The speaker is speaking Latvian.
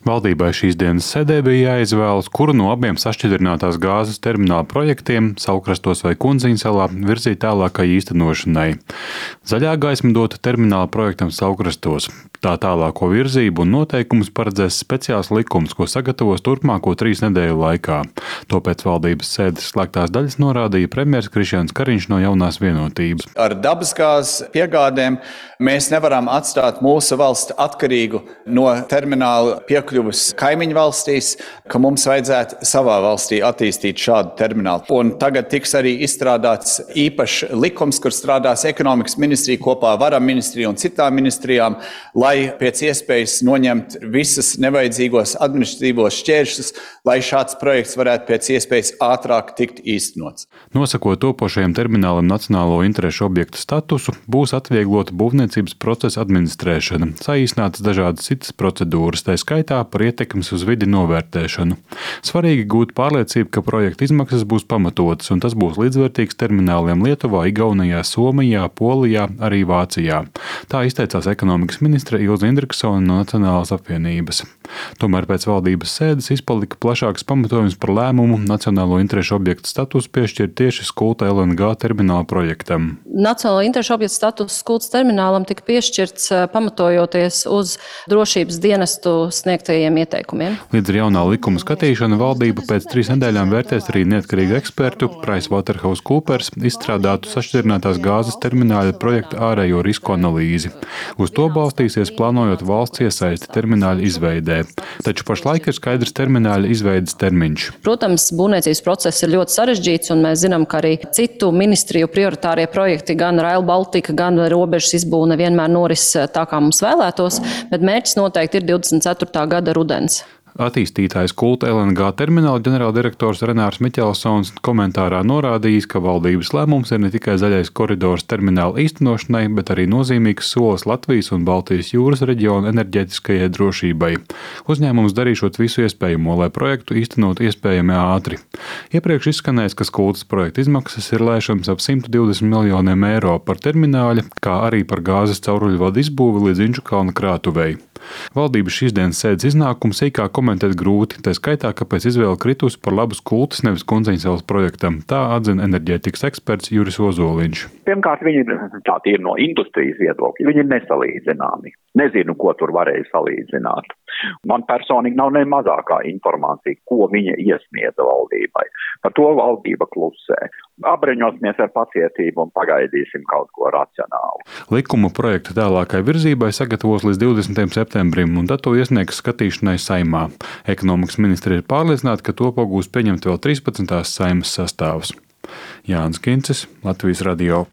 Valdībai šīs dienas sēdē bija jāizvēlas, kuru no abiem sašķidrinātās gāzes termināla projektiem Saulkrastos vai Kundziņsalā virzīt tālākai īstenošanai. Zaļā gaisma dota termināla projektam Saulkrastos. Tā tālāko virzību un noteikumus paredzēs speciāls likums, ko sagatavos turpmāko 3 nedēļu laikā. To pēc valdības sēdes slēgtās daļas norādīja premjers Krišjāns Kariņš no Jaunās Vienotības. Ar dabasgāzes piegādēm mēs nevaram atstāt mūsu valsti atkarīgu no termināla piekļuvas kaimiņu valstīs, ka mums vajadzētu savā valstī attīstīt šādu terminālu. Un tagad tiks arī izstrādāts īpašs likums, kur strādās ekonomikas ministrija kopā ar varam ministriju un citām ministrijām, lai pēc iespējas noņemt visas nevajadzīgos administratīvos šķēršļus, lai šāds projekts varētu pēc iespējas ātrāk tikt īstenots. Nosakot topošajam terminālam nacionālo interešu objektu statusu, būs atvieglota būvniecības procesa administrēšana, saīsinātas dažādas citas procedūras, tā skaitā par ietekmes uz vidi novērtēšanu. Svarīgi gūt pārliecību, ka projekta izmaksas būs pamatotas, un tas būs līdzvērtīgs termināliem Lietuvā, Igaunijā, Somijā, Polijā, arī Vācijā. Tā izteicās ekonomikas ministre Ilze Indriksone no Nacionālās apvienības. Tomēr pēc valdības sēdes izpalika plašāks pamatojums par lēmumu nacionālo interešu objektu statusu piešķirt tieši Skulta LNG termināla projektam. Nacionālo interešu objektu status Skultas terminālam tika piešķirts pamatojoties uz drošības dienestu sniegtajiem ieteikumiem. Līdz ar jaunā likuma skatīšanu valdība pēc 3 nedēļām vērtēs arī neatkarīgu ekspertu PricewaterhouseCoopers izstrādātu sašķidrinātās gāzes termināla projekta ārējo risku analīzi. Uz to balstīsies plānojot valsts iesaisti termināla izveidē. Taču pašlaik ir skaidrs termināla izveides termiņš. Protams, būvniecības process ir ļoti sarežģīts, un mēs zinām, ka arī citu ministriju prioritārie projekti, gan Rail Baltica, gan robežas izbūve nevienmēr noris tā, kā mums vēlētos, bet mērķis noteikti ir 24. gada rudens. Attīstītājs Skulta LNG termināla ģenerāldirektors Renārs Miķelsons komentārā norādījis, ka valdības lēmums ir ne tikai zaļais koridors termināla īstenošanai, bet arī nozīmīgs solis Latvijas un Baltijas jūras reģiona enerģētiskajai drošībai. Uzņēmums darīšot visu iespējamo, lai projektu īstenotu iespējami ātri. Iepriekš izskanējis, ka Skultas projekta izmaksas ir lēšams ap 120 miljoniem eiro par termināļa, kā arī par gāzes cauruļvadu izbūvi līdz Inčukalna krātuvei. Valdības šīs dienas sēdes iznākumu sīkāk komentēt grūti, tā skaitā, kāpēc izvēle kritusi par labu Skultas nevis Kundziņsalas projektam. Tā atzina enerģētikas eksperts Juris Ozoliņš. Pirmkārt, viņi ir no industrijas viedokļa, viņi ir nesalīdzināmi. Nezinu, ko tur varēja salīdzināt. Man personīgi nav ne mazākā informācija, ko viņa iesniedza valdībai. Par to valdība klusē. Apbreņosimies ar pacietību un pagaidīsim kaut ko racionālu. Likuma projekta tālākai virzībai sagatavos līdz 20. septembrim, un tad to iesniegs skatīšanai Saeimā. Ekonomikas ministri ir pārliecināti, ka to pagūs pieņemt vēl 13. Saeimas sastāvs. Jānis Kincis, Latvijas radio.